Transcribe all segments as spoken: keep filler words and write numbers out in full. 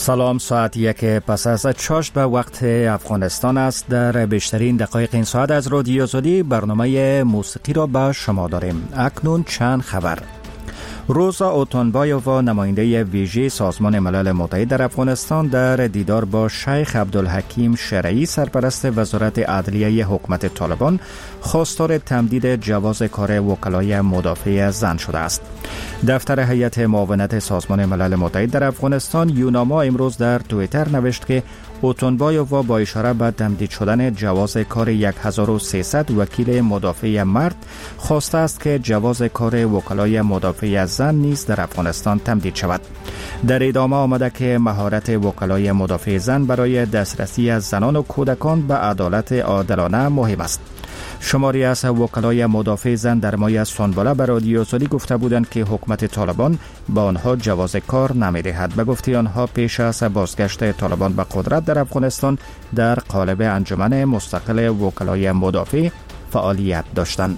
سلام، ساعت یک پس از چاشت به وقت افغانستان است. در بیشترین دقایق این ساعت از رادیو آزادی برنامه موسیقی را به شما داریم. اکنون چند خبر. روزا اوتونبایووا، نماینده ویژه سازمان ملل متحد در افغانستان، در دیدار با شیخ عبدالحکیم شرعی، سرپرست وزارت عدلیه حکومت طالبان، خواستار تمدید جواز کار وکلای مدافع زن شده است. دفتر هیئت معاونت سازمان ملل متحد در افغانستان یوناما امروز در توییتر نوشت که اوتونبایووا با اشاره به تمدید شدن جواز کار هزار و سیصد وکیل مدافع مرد خواسته است که جواز کار وکلای مدافع زن نیز در افغانستان تمدید شود. در ادامه آمده که مهارت وکلای مدافع زن برای دسترسی از زنان و کودکان به عدالت عادلانه مهم است. شماری از وکلای مدافع زن در ماه سنباله به رادیو آزادی گفته بودند که حکومت طالبان به آنها جواز کار نمی‌دهد. به گفته آنها پیش از بازگشت طالبان به قدرت در افغانستان در قالب انجمن مستقل وکلای مدافع فعالیت داشتند.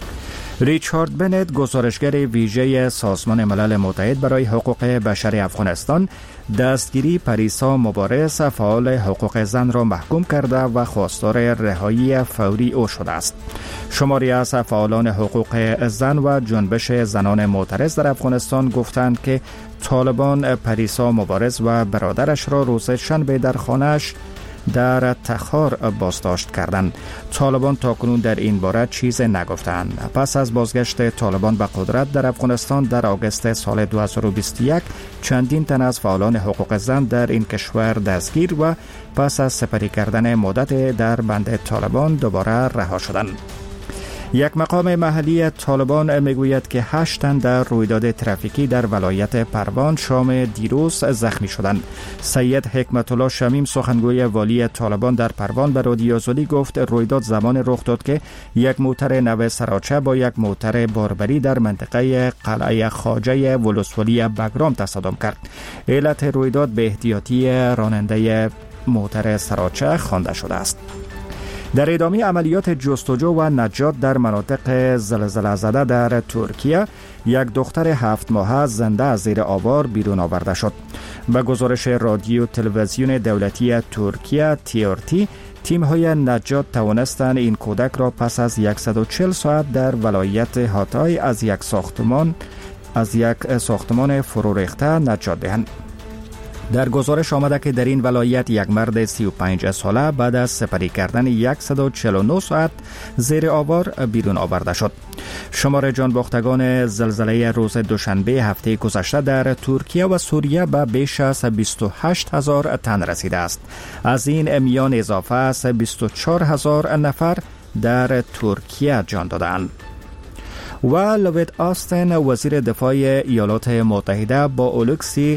ریچارد بنت، گزارشگر ویژه سازمان ملل متحد برای حقوق بشر افغانستان، دستگیری پریسا مبارز، فعال حقوق زن را محکوم کرده و خواستار رهایی فوری او شده است. شماری از فعالان حقوق زن و جنبش زنان معترض در افغانستان گفتند که طالبان پریسا مبارز و برادرش را روز شنبه در خانه‌اش در تخار بازداشت کردند. طالبان تاکنون در این باره چیز نگفتند. پس از بازگشت طالبان به قدرت در افغانستان در آگوست سال دو هزار و بیست و یک چندین تن از فعالان حقوق زن در این کشور دستگیر و پس از سپری کردن مدت در بند طالبان دوباره رها شدند. یک مقام محلی طالبان میگوید که هشت تن در رویداد ترافیکی در ولایت پروان شام دیروز زخمی شدند. سید حکمت الله شمیم، سخنگوی والی طالبان در پروان، به رادیو آزادی گفت رویداد زمان رخ داد که یک موتر نو سراچه با یک موتر باربری در منطقه قلعه خواجه ولسوالی بگرام تصادم کرد. علت رویداد به احتیاطی راننده موتر سراچه خوانده شده است. در ادامه عملیات جستجو و نجات در مناطق زلزله زده در ترکیه، یک دختر هفت ماهه زنده از زیر آوار بیرون آورده شد. به گزارش رادیو تلویزیون دولتی ترکیه تی آر تی، تیم‌های نجات توانستند این کودک را پس از صد و چهل ساعت در ولایت هاتای از یک ساختمان از یک ساختمان فرو ریخته نجات دهند. در گزارش آمده که در این ولایت یک مرد سی و پنج ساله بعد از سپری کردن صد و چهل و نه ساعت زیر آوار بیرون آورده شد. شمار جانباختگان زلزله روز دوشنبه هفته گذشته در ترکیه و سوریه به بیش از بیست و هشت هزار تن رسیده است. از این میان اضافه از بیست و چهار هزار نفر در ترکیه جان دادند. و لوید آستن، وزیر دفاع ایالات متحده، با اولکسی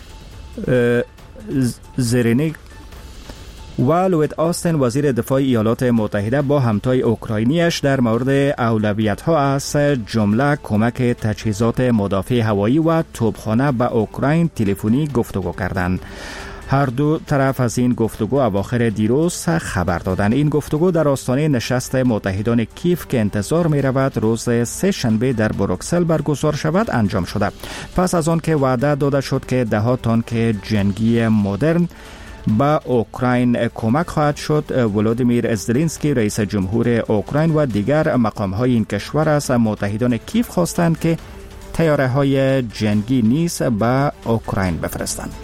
زرینی و لوید آستن، وزیر دفاع ایالات متحده، با همتای اوکراینیش در مورد اولویت‌ها از جمله کمک تجهیزات مدافع هوایی و توپخانه به اوکراین تلفنی گفتگو کردند. هر دو طرف از این گفتگو اواخر دیروز خبر دادند. این گفتگو در آستانه نشست متحدان کیف که انتظار می رود روز سه شنبه در بروکسل برگزار شود انجام شده. پس از آن که وعده داده شد که ده ها تانک جنگی مدرن به اوکراین کمک خواهد شد، ولودیمیر زلنسکی، رئیس جمهور اوکراین، و دیگر مقام‌های این کشور از متحدان کیف خواستند که طیاره‌های جنگی نیز به اوکراین بفرستند.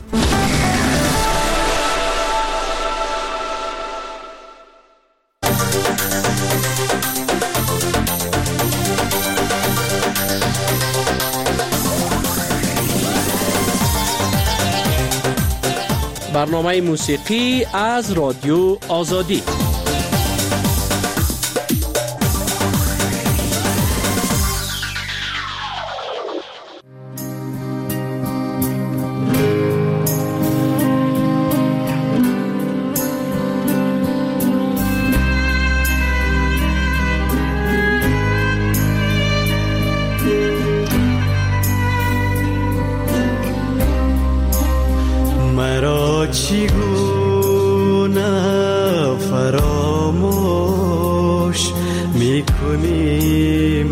برنامه موسیقی از رادیو آزادی. چگونه فراموش میکنی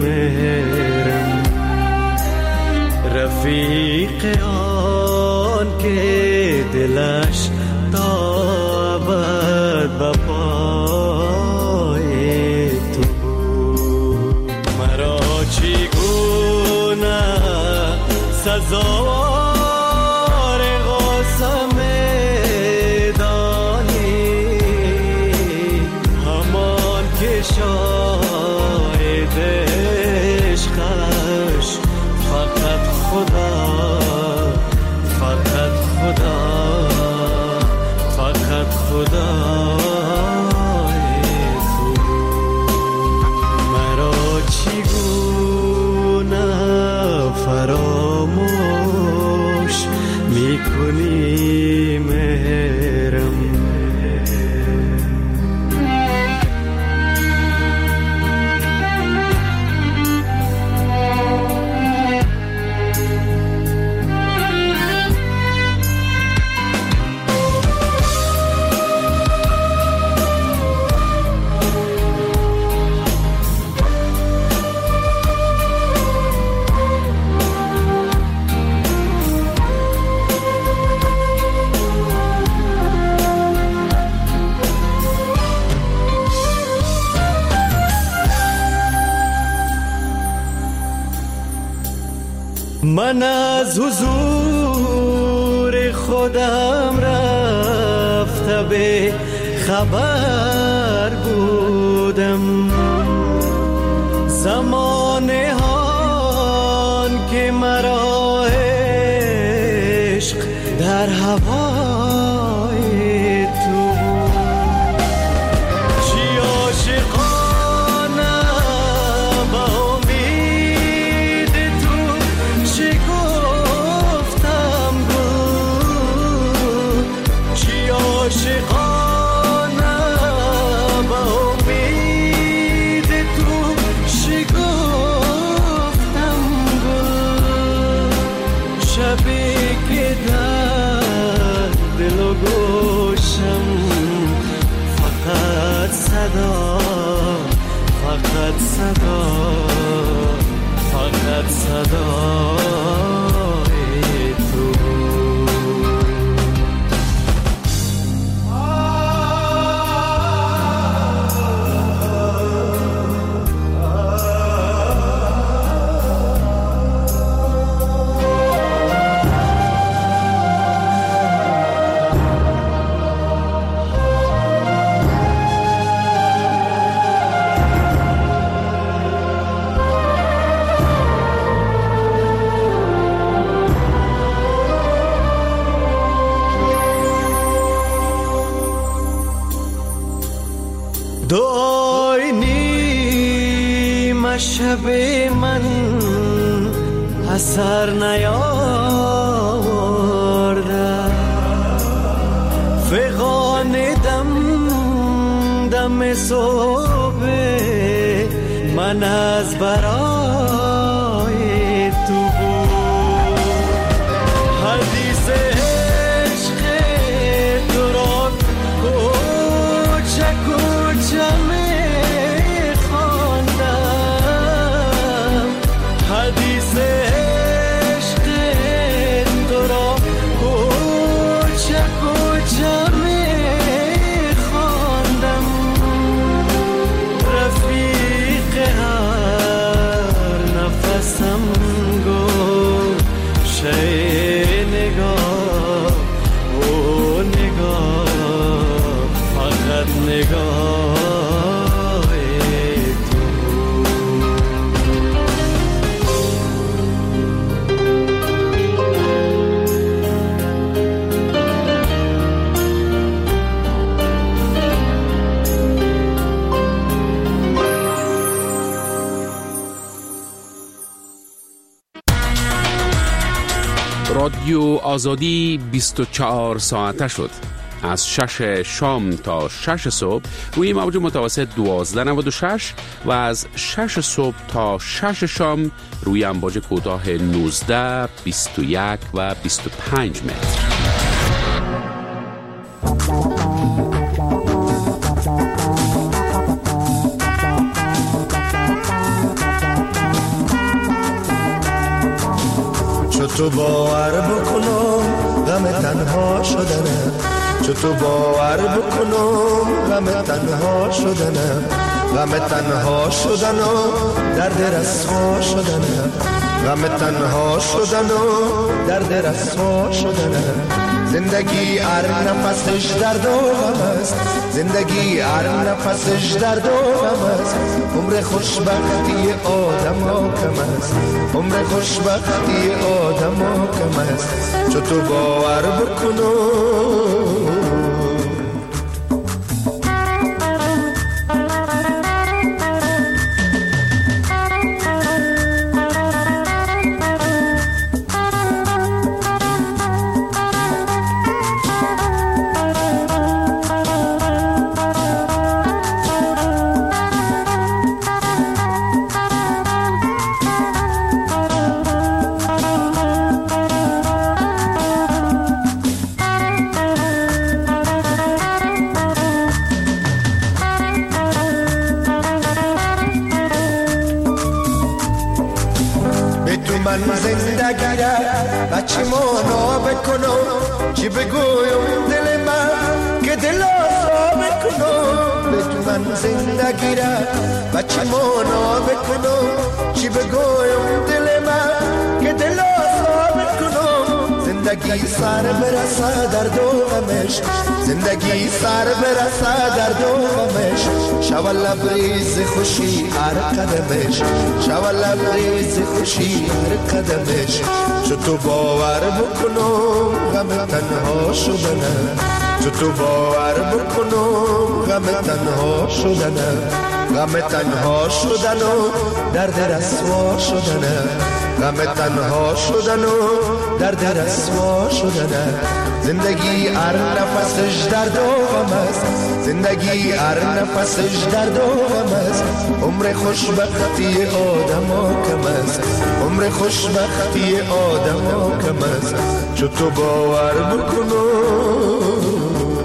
مهرم، رفیق آن که دلش تا ابد به پای تو بود. مرا چگونه سزاوار قسم دانی، همان که شاهد عشقش فقط خدا، فقط خدا، فقط خدا تو. مرا چگونه فراموش میکنی مهرم، من از حضور خودم رفته به خبر بودم، زمانه هان که مرا عشق در هوای تو. چی عاشقانه با امید تو، چی گفتم بود، چی عاشقانه با امید تو، چی گفتم بود. شبی که در دل و گوشم فقط صدا، فقط صدا، فقط صدای تو. دعای نیم شب من اثر نیاورده، فغان دم دم صبح من از برای تو بود. حدیث عشق تو را کوچه کوچه می خواندم، حدیث عشق تو را کوچه کوچه می خواندم. رفیق هر نفسم گفت شی نگاه او نگاه، فقط نگاه رادیو آزادی بیست و چهار ساعته شد. از شش شام تا شش صبح روی موج متوسط دوازده نود و شش و از شش صبح تا شش شام روی امواج کوتاه نوزده، بیست و یک و بیست و پنج متر. تو باور بکنم غم تنها شدنم، چو تو باور بکنم غم تنها شدنم، غم تنها شدنم درد رسوا شدنم، غم تنها شدنم درد رسوا شدنم. زندگی هر نفسش درد و غم است، زندگی هر نفسش درد و غم است. عمر خوشبختی آدم ها کم است، عمر خوشبختی آدم ها کم است. چو تو باور بکنم بچه مانا بکنم، چی بگویم دل من که دل آزا بکنم. به تو من زندگی را بچه مانا بکنم، چی بگویم دل من که دل آزا بکنم. زندگی سر برسه در دو غمش، زندگی سر برسه در دو غمش. شوال لبریز خوشی هر قدمش، شوال لبریز خوشی هر قدمش. چو تو باور بکنم غم تنها شدنم، چو تو باور بکنم غم تنها شدنم، غم تنها شدنم درد رسوا شدنم، غم تنها شدنم درد رسوا شدنم. زندگی هر نفسش درد و غم است، زندگی هر نفسش درد و غم است. عمر خوشبختی آدم ها کم است، عمر خوشبختی آدم ها کم است. چو تو باور بکنم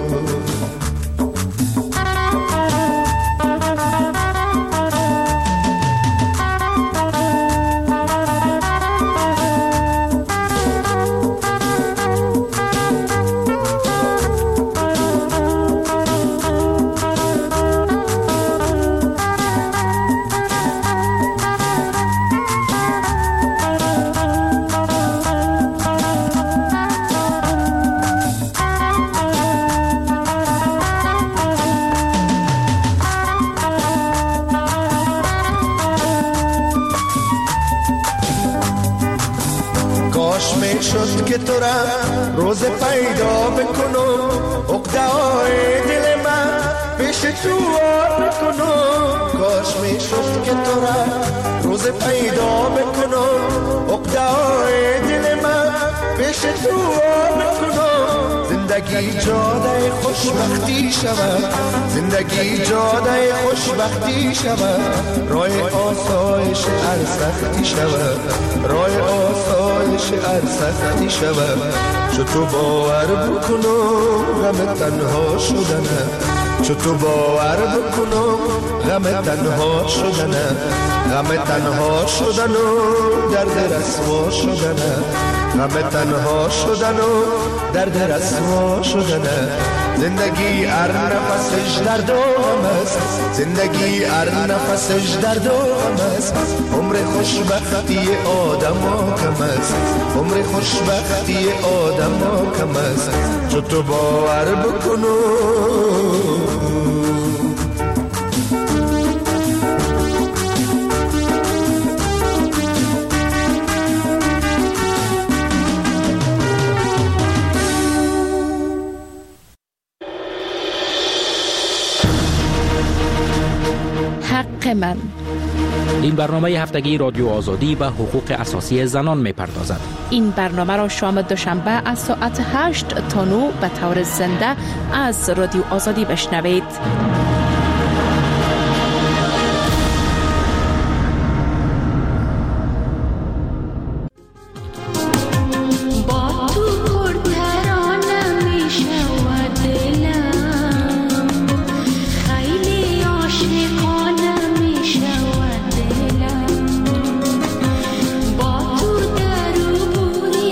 شد که تو را روز پیدا بکنم، عقده‌های دل من پیش تو آر بکنم. کاش می شد که تو را روز پیدا بکنم، عقده‌های دل من پیش تو آر بکنم. زندگی جاده خوشبختی شود، زندگی جاده خوشبختی شود. راه آسایش هر سختی شود، راه آسایش هر سختی شود. چو تو باور بکنم غم تنها شدنم، چو تو باور بکنم غم تنها شدنم، غم تنها شدنم درد رسوا شدنم، غم تنها شدنم درد رسوا شدنم. زندگی هر نفسش درد و غم است، زندگی هر نفسش درد و غم است. عمر خوشبختی آدم ها کم است، عمر خوشبختی آدم ها کم است. چو تو باور بکنم حق من. این برنامه هفتگی رادیو آزادی و حقوق اساسی زنان می پردازد. این برنامه را شام دوشنبه از ساعت هشت تا نه به طور زنده از رادیو آزادی بشنوید. با تو در و بوری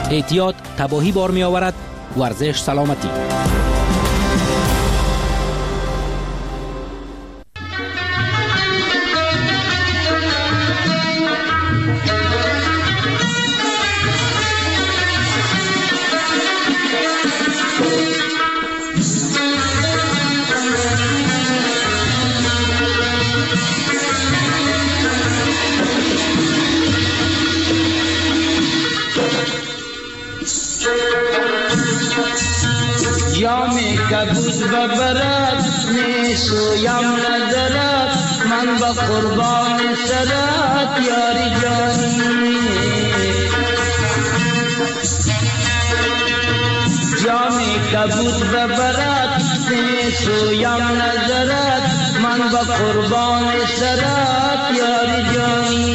احتیاط تباهی بار می آورد. ورزش سلامتی. جامی کبود ببرد نیسویم ندارد من با قربان سرت یاری جانی جامی کبود ببرد نیسویم ندارد من با قربان سرت یاری جانی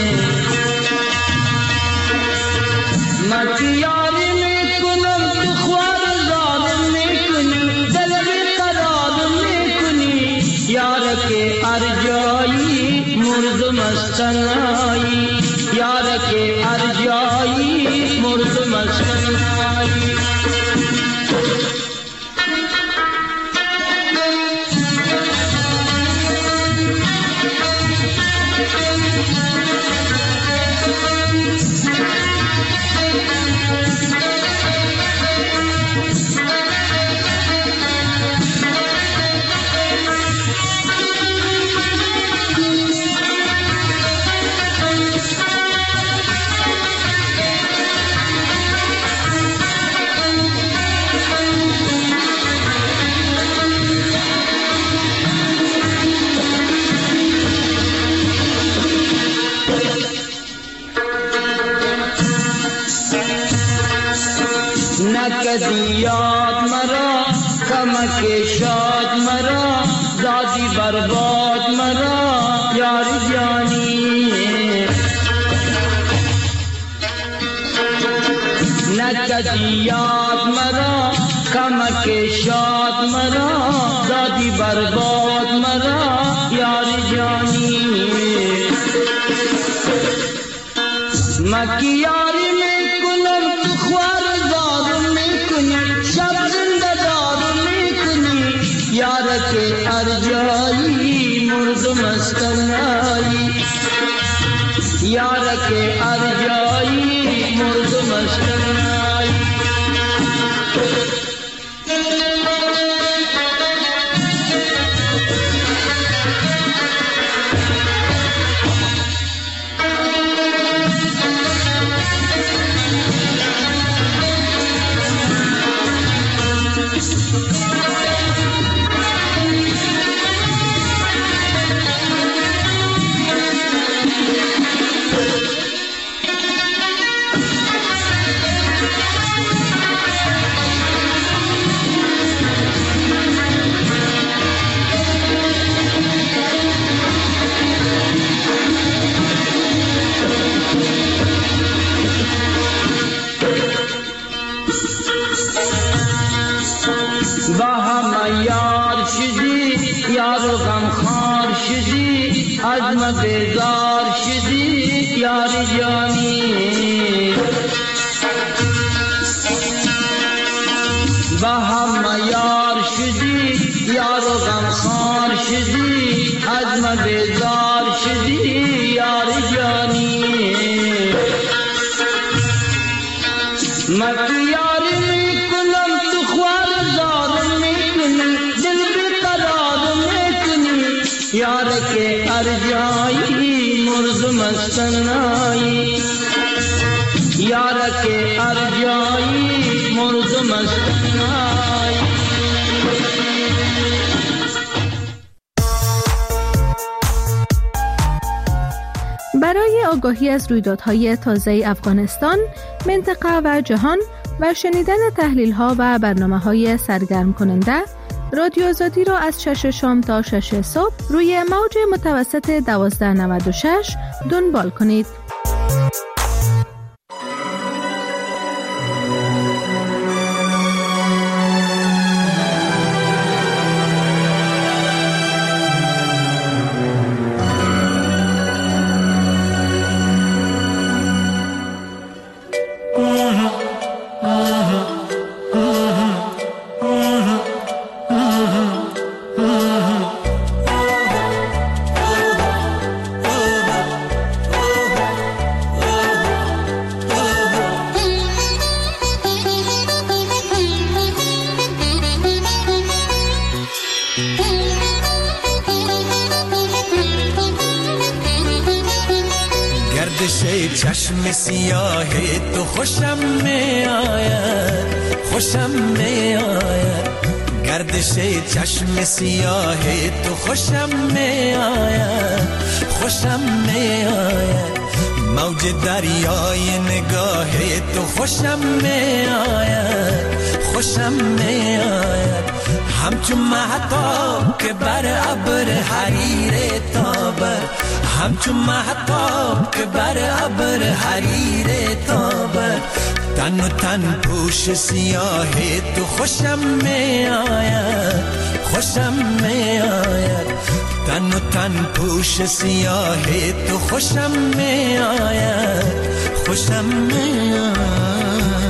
من یاری میکنم تو خوار ظالم میکنی دل بیقرار میکنی یار که ارجایی مردم از تنهایی یار که ارجایی مردم از تنهایی نکدی یاد مرا کمک شاد مرا دادی برباد مرا یاری جانی نکدی یاد مرا کمک شاد مرا دادی برباد مرا یاری جانی مکی یاری میکنم تو خوار یار کے ارجائی مردم از تنهایی یار کے ارجائی مردم از تنهایی با هم یار شدی یار و غمخوار شدی عزم بیزار شدی یار جانی با هم یار شدی یار و غمخوار شدی عزم بیزار شدی یار جانی مکی یاری میکنم تو خوار ظالم میکنی دل بیقرار میکنی یار کے ارجائی مردم از تنهایی یار کے ارجائی مردم از تنهایی برای آگاهی از رویدادهای تازه افغانستان، منطقه و جهان و شنیدن تحلیل‌ها و برنامه‌های سرگرم کننده، رادیو آزادی را از شش شام تا شش صبح روی موج متوسط دوازده نود و شش دنبال کنید. Mm-hmm. گردش چشم سیاه تو خوشم می آید، خوشم می آید. گردش چشم سیاه تو خوشم می آید، خوشم می آید. موج دریای نگاه تو خوشم می آید، خوشم می آید. همچون مهتاب که بر ابر حریر تابد، همچون مهتاب که بر ابر حریر تابد. تن و تن پوش سیاه تو خوشم می آید، خوشم می آید. تن و تن پوش سیاه تو خوشم می آید، خوشم می آید.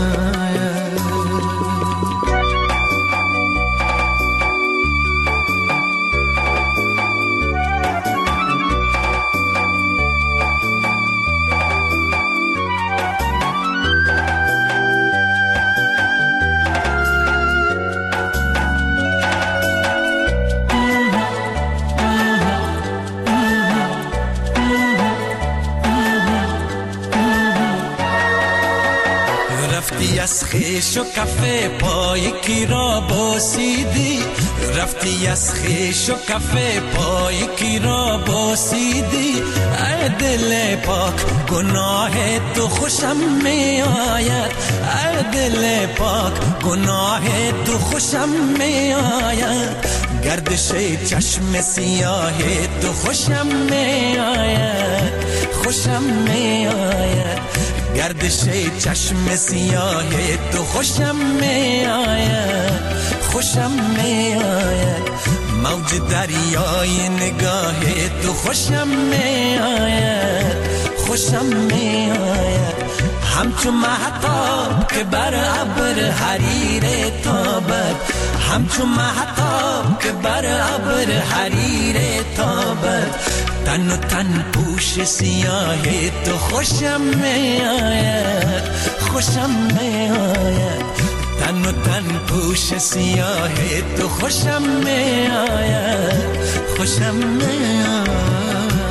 از خیش و کفه پای کی را بوسیدی، رفتی از خیش و کفه پای کی را بوسیدی. ای دل پاک گناه تو خوشم می آید، ای دل پاک گناه تو خوشم می آید. گردش چشم سیاه تو خوشم می آید، خوشم می آید. گردش چشم سیاه تو خوشم می آید، خوشم می آید. موج دریای نگاه تو خوشم می آید، خوشم می آید. همچون مهتاب که بر ابر حریر تابد، همچون مهتاب که بر ابر حریر تابد. تن و تن پوش سیاه تو خوشم می آید، خوشم می آید. تن و تن پوش سیاه تو خوشم می آید، خوشم می آید.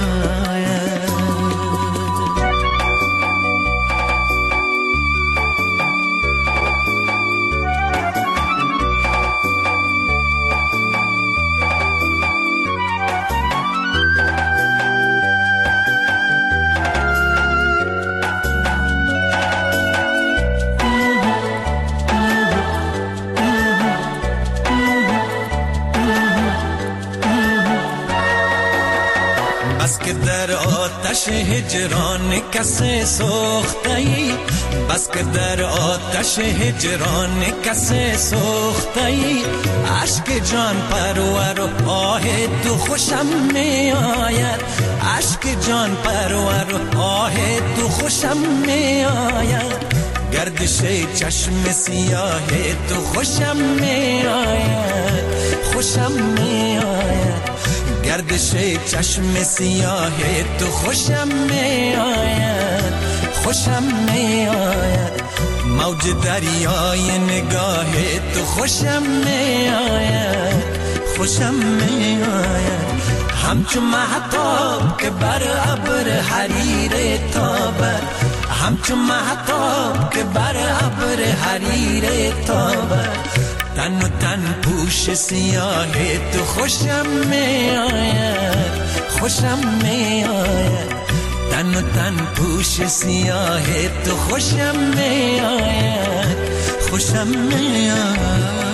در آتش هجران کسی سوخته‌ای، بس که در آتش هجران کسی سوخته‌ای. عشق جان پرور و آه تو خوشم می آید، عشق جان پرور و آه تو خوشم می آید. گردش چشم سیاه تو خوشم می آید، خوشم می آید. گردش چشم سیاه تو خوشم می آید، خوشم می آید. موج دریای نگاه تو خوشم می آید، خوشم می آید. همچون مهتاب که بر ابر حریر تابد، همچون مهتاب که بر ابر حریر تابد. تن و تن پوش سیاه تو خوشم می آید، خوشم می آید. تن و تن پوش سیاه تو خوشم می آید، خوشم می آید.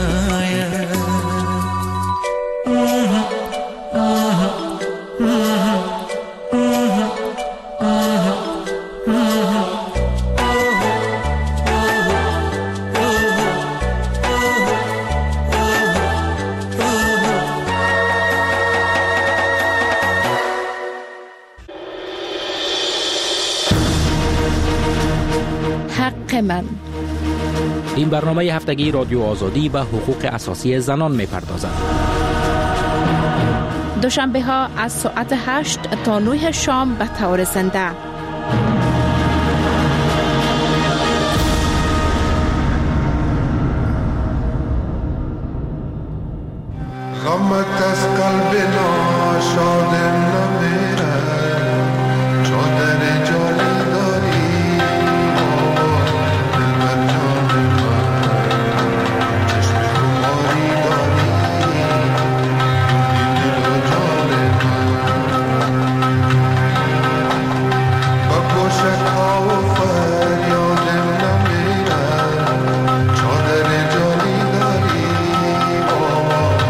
حق من. این برنامه هفتگی رادیو آزادی به حقوق اساسی زنان می‌پردازد. دوشنبه ها از ساعت هشت تا نه شام به طور زنده. غمت از قلب ناشادم نمیره